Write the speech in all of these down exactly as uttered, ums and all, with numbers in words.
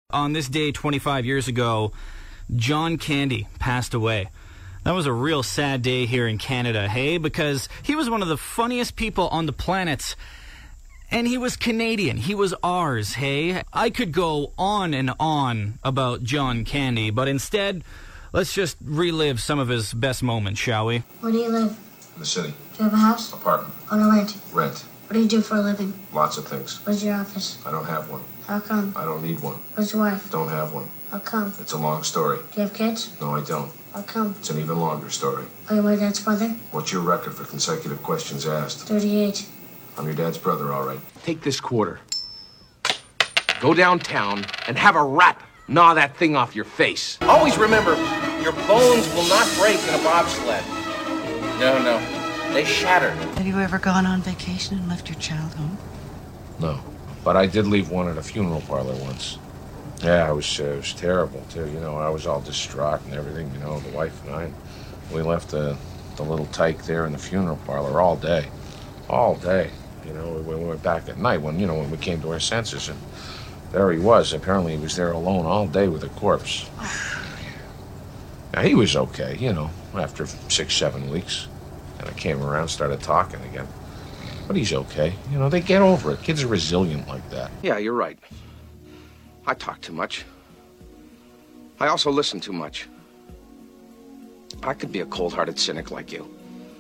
On this day twenty-five years ago, John Candy passed away. That was a real sad day here in Canada, hey? Because he was one of the funniest people on the planet. And he was Canadian. He was ours, hey? I could go on and on about John Candy, but instead, let's just relive some of his best moments, shall we? Where do you live? In the city. Do you have a house? Apartment. On a rent? Rent. What do you do for a living? Lots of things. Where's your office? I don't have one. How come? I don't need one. Where's your wife? Don't have one. How come? It's a long story. Do you have kids? No, I don't. How come? It's an even longer story. Are you my dad's brother? What's your record for consecutive questions asked? thirty-eight. I'm your dad's brother, all right. Take this quarter. Go downtown and have a rat gnaw that thing off your face. Always remember, your bones will not break in a bobsled. No, no. They shatter. Have you ever gone on vacation and left your child home? No. But I did leave one at a funeral parlor once. Yeah, it was, uh, it was terrible, too. You know, I was all distraught and everything, you know, the wife and I. We left the, the little tyke there in the funeral parlor all day. All day. You know, we went back at night when, you know, when we came to our senses. And there he was. Apparently he was there alone all day with a corpse. Now, he was okay, you know, after six, seven weeks. And I came around, started talking again. But he's okay. You know, they get over it. Kids are resilient like that. Yeah, you're right. I talk too much. I also listen too much. I could be a cold-hearted cynic like you.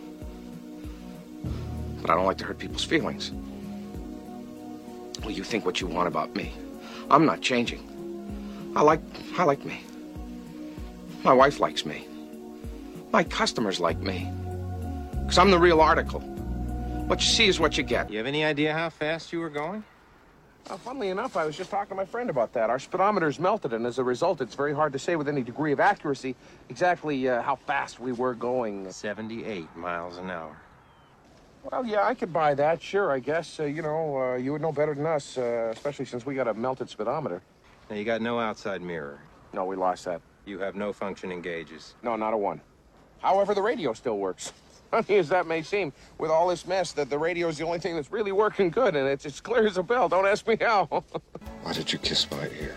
But I don't like to hurt people's feelings. Well, you think what you want about me. I'm not changing. I like, I like me. My wife likes me. My customers like me. Because I'm the real article. What you see is what you get. You have any idea how fast you were going? Uh, funnily enough, I was just talking to my friend about that. Our speedometer's melted, and as a result, it's very hard to say with any degree of accuracy exactly uh, how fast we were going. seventy-eight miles an hour. Well, yeah, I could buy that, sure, I guess. Uh, you know, uh, you would know better than us, uh, especially since we got a melted speedometer. Now, you got no outside mirror. No, we lost that. You have no functioning gauges. No, not a one. However, the radio still works. Funny as that may seem, with all this mess, that the radio is the only thing that's really working good, and it's as clear as a bell. Don't ask me how. Why did you kiss my ear?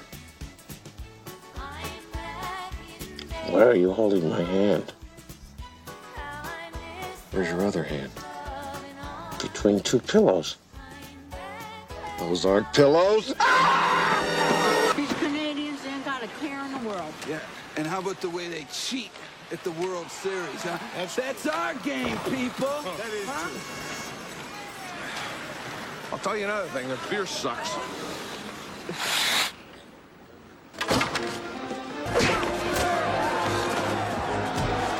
Why are you holding my hand? Where's your other hand? Between two pillows. Those aren't pillows. These Canadians ain't got a care in the world. Yeah, and how about the way they cheat at the World Series, huh? That's, That's our game, people. Oh, that is huh? true. I'll tell you another thing, the beer sucks.